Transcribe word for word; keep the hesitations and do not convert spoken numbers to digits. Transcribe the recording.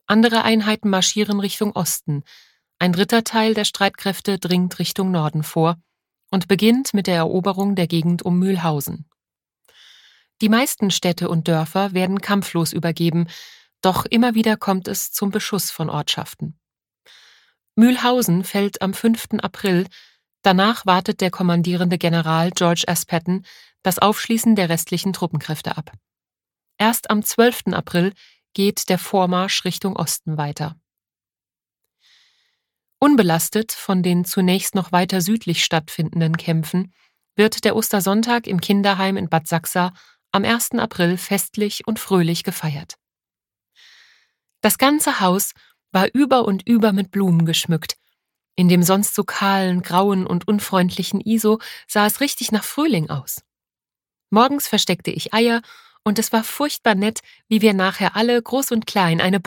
Andere Einheiten marschieren Richtung Osten. Ein dritter Teil der Streitkräfte dringt Richtung Norden vor und beginnt mit der Eroberung der Gegend um Mühlhausen. Die meisten Städte und Dörfer werden kampflos übergeben, doch immer wieder kommt es zum Beschuss von Ortschaften. Mühlhausen fällt am fünften April, danach wartet der kommandierende General George S. Patton das Aufschließen der restlichen Truppenkräfte ab. Erst am zwölften April geht der Vormarsch Richtung Osten weiter. Unbelastet von den zunächst noch weiter südlich stattfindenden Kämpfen wird der Ostersonntag im Kinderheim in Bad Sachsa am ersten April festlich und fröhlich gefeiert. Das ganze Haus war über und über mit Blumen geschmückt. In dem sonst so kahlen, grauen und unfreundlichen I S O sah es richtig nach Frühling aus. Morgens versteckte ich Eier und es war furchtbar nett, wie wir nachher alle, groß und klein, eine